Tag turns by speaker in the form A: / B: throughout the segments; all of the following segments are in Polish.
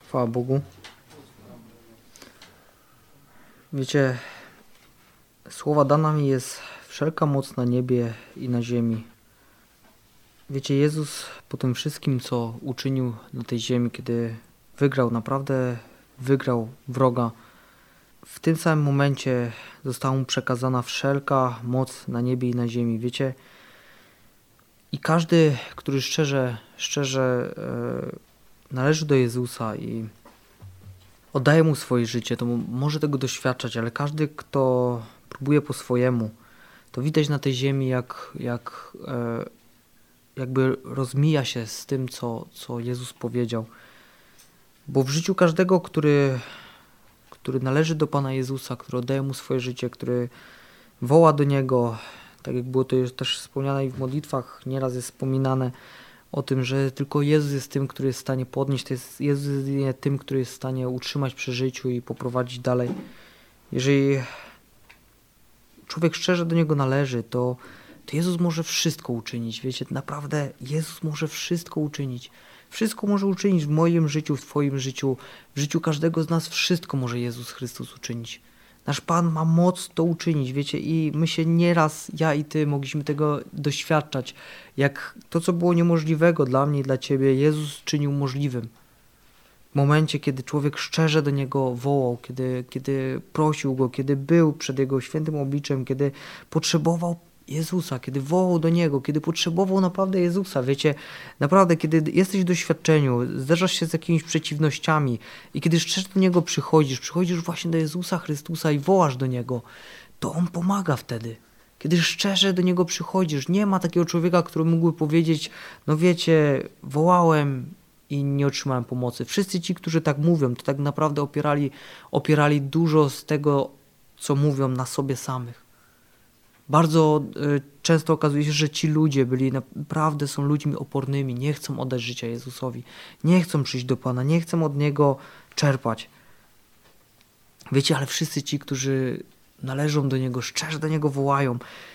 A: Chwała Bogu. Wiecie, słowa dana mi jest wszelka moc na niebie i na ziemi. Wiecie, Jezus po tym wszystkim, co uczynił na tej ziemi, kiedy naprawdę wygrał wroga, w tym samym momencie została mu przekazana wszelka moc na niebie i na ziemi. Wiecie, i każdy, który szczerze należy do Jezusa i oddaje Mu swoje życie, to może tego doświadczać, ale każdy, kto próbuje po swojemu, to widać na tej ziemi, jakby rozmija się z tym, co Jezus powiedział. Bo w życiu każdego, który należy do Pana Jezusa, który oddaje Mu swoje życie, który woła do Niego, tak jak było to już też wspomniane i w modlitwach, nieraz jest wspominane o tym, że tylko Jezus jest tym, który jest w stanie podnieść, to jest Jezus jest tym, który jest w stanie utrzymać przy życiu i poprowadzić dalej. Jeżeli człowiek szczerze do Niego należy, to Jezus może wszystko uczynić. Wiecie, naprawdę Jezus może wszystko uczynić. Wszystko może uczynić w moim życiu, w Twoim życiu, w życiu każdego z nas. Wszystko może Jezus Chrystus uczynić. Nasz Pan ma moc to uczynić, wiecie, i my się nieraz, ja i Ty, mogliśmy tego doświadczać, jak to, co było niemożliwego dla mnie i dla Ciebie, Jezus czynił możliwym. W momencie, kiedy człowiek szczerze do Niego wołał, kiedy prosił Go, kiedy był przed Jego świętym obliczem, kiedy potrzebował Jezusa, kiedy wołał do Niego, kiedy potrzebował naprawdę Jezusa, wiecie, naprawdę, kiedy jesteś w doświadczeniu, zderzasz się z jakimiś przeciwnościami i kiedy szczerze do Niego przychodzisz właśnie do Jezusa Chrystusa i wołasz do Niego, to On pomaga wtedy. Kiedy szczerze do Niego przychodzisz, nie ma takiego człowieka, który mógłby powiedzieć, no wiecie, wołałem i nie otrzymałem pomocy. Wszyscy ci, którzy tak mówią, to tak naprawdę opierali dużo z tego, co mówią, na sobie samych. Bardzo często okazuje się, że ci ludzie naprawdę są ludźmi opornymi, nie chcą oddać życia Jezusowi, nie chcą przyjść do Pana, nie chcą od Niego czerpać. Wiecie, ale wszyscy ci, którzy należą do Niego, szczerze do Niego wołają,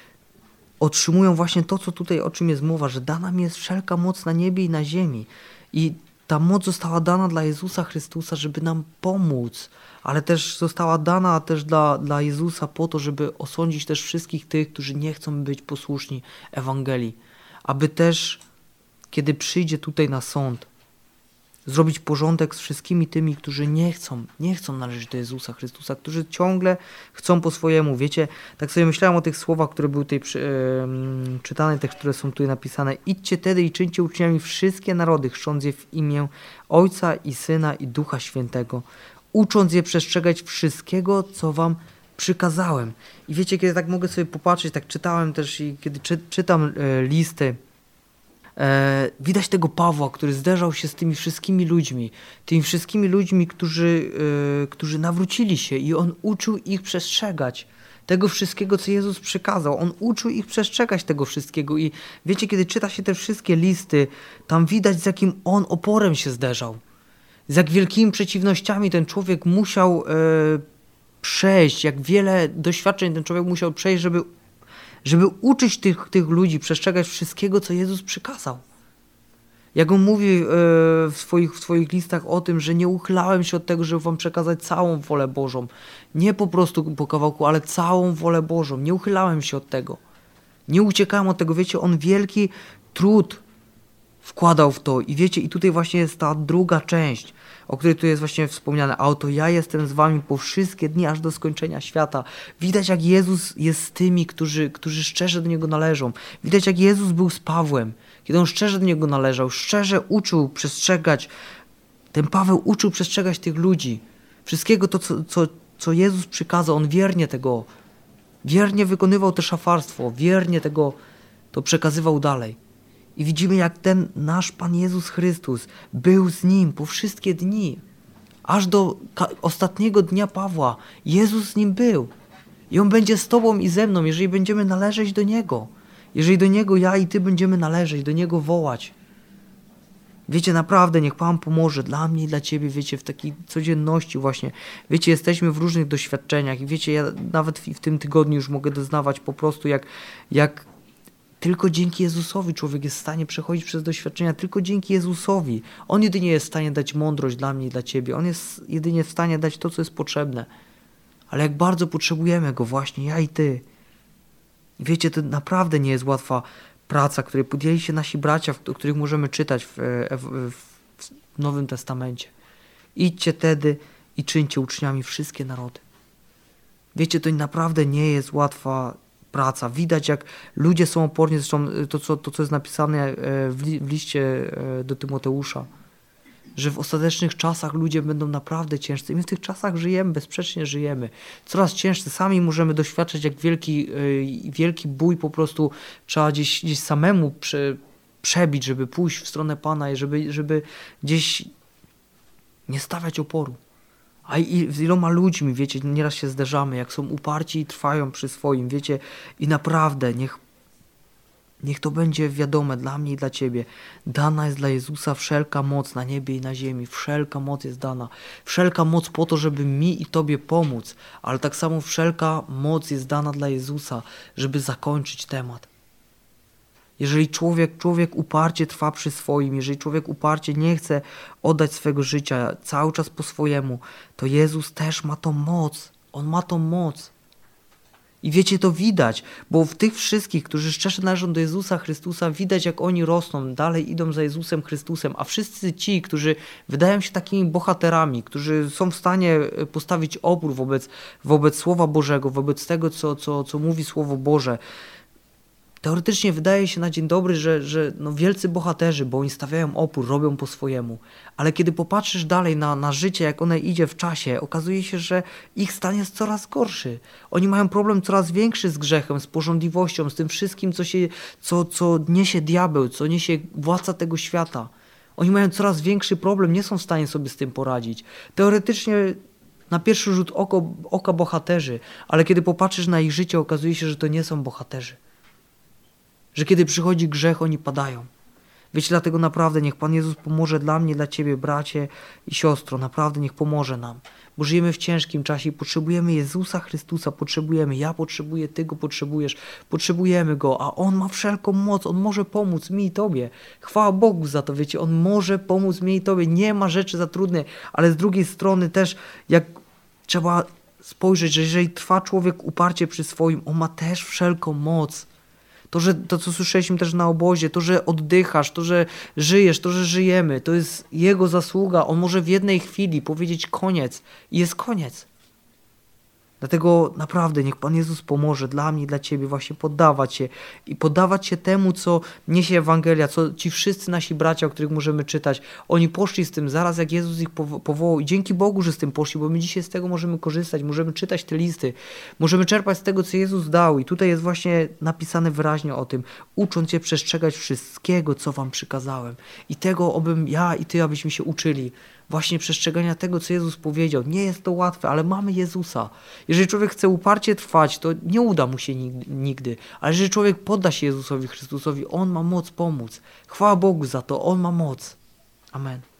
A: otrzymują właśnie to, co tutaj, o czym jest mowa, że dana mi jest wszelka moc na niebie i na ziemi. I ta moc została dana dla Jezusa Chrystusa, żeby nam pomóc, ale też została dana też dla Jezusa po to, żeby osądzić też wszystkich tych, którzy nie chcą być posłuszni Ewangelii. Aby też, kiedy przyjdzie tutaj na sąd, zrobić porządek z wszystkimi tymi, którzy nie chcą należeć do Jezusa Chrystusa, którzy ciągle chcą po swojemu. Wiecie, tak sobie myślałem o tych słowach, które były tutaj czytane, te, które są tutaj napisane. Idźcie tedy i czyńcie uczniami wszystkie narody, chrząc je w imię Ojca i Syna i Ducha Świętego, ucząc je przestrzegać wszystkiego, co wam przykazałem. I wiecie, kiedy tak mogę sobie popatrzeć, tak czytałem też i kiedy czytam listy, widać tego Pawła, który zderzał się z tymi wszystkimi ludźmi, którzy nawrócili się i on uczył ich przestrzegać tego wszystkiego, co Jezus przykazał. On uczył ich przestrzegać tego wszystkiego i wiecie, kiedy czyta się te wszystkie listy, tam widać, z jakim on oporem się zderzał. Z jak wielkimi przeciwnościami ten człowiek musiał przejść, jak wiele doświadczeń ten człowiek musiał przejść, żeby uczyć tych ludzi, przestrzegać wszystkiego, co Jezus przykazał. Jak on mówi w swoich listach o tym, że nie uchylałem się od tego, żeby wam przekazać całą wolę Bożą. Nie po prostu po kawałku, ale całą wolę Bożą. Nie uchylałem się od tego. Nie uciekałem od tego. Wiecie, on wielki trud wkładał w to. I wiecie, i tutaj właśnie jest ta druga część, o której tu jest właśnie wspomniane. A oto ja jestem z wami po wszystkie dni, aż do skończenia świata. Widać, jak Jezus jest z tymi, którzy szczerze do Niego należą. Widać, jak Jezus był z Pawłem, kiedy on szczerze do Niego należał, szczerze uczył przestrzegać. Ten Paweł uczył przestrzegać tych ludzi. Wszystkiego to, co Jezus przykazał, on wiernie wykonywał to szafarstwo, wiernie to przekazywał dalej. I widzimy, jak ten nasz Pan Jezus Chrystus był z nim po wszystkie dni. Aż do ostatniego dnia Pawła Jezus z nim był. I On będzie z tobą i ze mną, jeżeli będziemy należeć do Niego. Jeżeli do Niego ja i ty będziemy należeć, do Niego wołać. Wiecie, naprawdę, niech Pan pomoże dla mnie i dla ciebie, wiecie, w takiej codzienności właśnie. Wiecie, jesteśmy w różnych doświadczeniach i wiecie, ja nawet w tym tygodniu już mogę doznawać po prostu, jak Tylko dzięki Jezusowi człowiek jest w stanie przechodzić przez doświadczenia, tylko dzięki Jezusowi. On jedynie jest w stanie dać mądrość dla mnie i dla ciebie. On jest jedynie w stanie dać to, co jest potrzebne. Ale jak bardzo potrzebujemy Go właśnie, ja i ty. I wiecie, to naprawdę nie jest łatwa praca, której podjęli się nasi bracia, o których możemy czytać w Nowym Testamencie. Idźcie tedy i czyńcie uczniami wszystkie narody. Wiecie, to naprawdę nie jest łatwa praca. Widać, jak ludzie są oporni, zresztą to co jest napisane w liście do Tymoteusza, że w ostatecznych czasach ludzie będą naprawdę ciężcy. I my w tych czasach żyjemy, bezsprzecznie żyjemy. Coraz ciężcy. Sami możemy doświadczać, jak wielki bój po prostu trzeba gdzieś samemu przebić, żeby pójść w stronę Pana i żeby gdzieś nie stawiać oporu. A z iloma ludźmi, wiecie, nieraz się zderzamy, jak są uparci i trwają przy swoim, wiecie, i naprawdę niech to będzie wiadome dla mnie i dla ciebie. Dana jest dla Jezusa wszelka moc na niebie i na ziemi. Wszelka moc jest dana. Wszelka moc po to, żeby mi i tobie pomóc, ale tak samo wszelka moc jest dana dla Jezusa, żeby zakończyć temat. Jeżeli człowiek uparcie trwa przy swoim, jeżeli człowiek uparcie nie chce oddać swego życia cały czas po swojemu, to Jezus też ma tą moc. On ma tą moc. I wiecie, to widać, bo w tych wszystkich, którzy szczerze należą do Jezusa Chrystusa, widać, jak oni rosną, dalej idą za Jezusem Chrystusem, a wszyscy ci, którzy wydają się takimi bohaterami, którzy są w stanie postawić opór wobec Słowa Bożego, wobec tego, co mówi Słowo Boże, teoretycznie wydaje się na dzień dobry, że wielcy bohaterzy, bo oni stawiają opór, robią po swojemu. Ale kiedy popatrzysz dalej na życie, jak one idzie w czasie, okazuje się, że ich stan jest coraz gorszy. Oni mają problem coraz większy z grzechem, z pożądliwością, z tym wszystkim, co niesie diabeł, co niesie władca tego świata. Oni mają coraz większy problem, nie są w stanie sobie z tym poradzić. Teoretycznie na pierwszy rzut oka bohaterzy, ale kiedy popatrzysz na ich życie, okazuje się, że to nie są bohaterzy. Że kiedy przychodzi grzech, oni padają. Wiecie, dlatego naprawdę niech Pan Jezus pomoże dla mnie, dla ciebie, bracie i siostro. Naprawdę niech pomoże nam. Bo żyjemy w ciężkim czasie i potrzebujemy Jezusa Chrystusa. Ja potrzebuję, ty Go potrzebujesz. Potrzebujemy Go, a On ma wszelką moc. On może pomóc mi i tobie. Chwała Bogu za to, wiecie. On może pomóc mi i tobie. Nie ma rzeczy za trudne, ale z drugiej strony też, jak trzeba spojrzeć, że jeżeli trwa człowiek uparcie przy swoim, on ma też wszelką moc. To, co słyszeliśmy też na obozie, to, że oddychasz, to, że żyjesz, to, że żyjemy, to jest Jego zasługa. On może w jednej chwili powiedzieć koniec i jest koniec. Dlatego naprawdę niech Pan Jezus pomoże dla mnie, dla ciebie właśnie poddawać się temu, co niesie Ewangelia, co ci wszyscy nasi bracia, o których możemy czytać, oni poszli z tym zaraz, jak Jezus ich powołał i dzięki Bogu, że z tym poszli, bo my dzisiaj z tego możemy korzystać, możemy czytać te listy, możemy czerpać z tego, co Jezus dał i tutaj jest właśnie napisane wyraźnie o tym, ucząc się przestrzegać wszystkiego, co wam przykazałem i tego, obym ja i ty, abyśmy się uczyli. Właśnie przestrzegania tego, co Jezus powiedział. Nie jest to łatwe, ale mamy Jezusa. Jeżeli człowiek chce uparcie trwać, to nie uda mu się nigdy. Ale jeżeli człowiek podda się Jezusowi Chrystusowi, On ma moc pomóc. Chwała Bogu za to, On ma moc. Amen.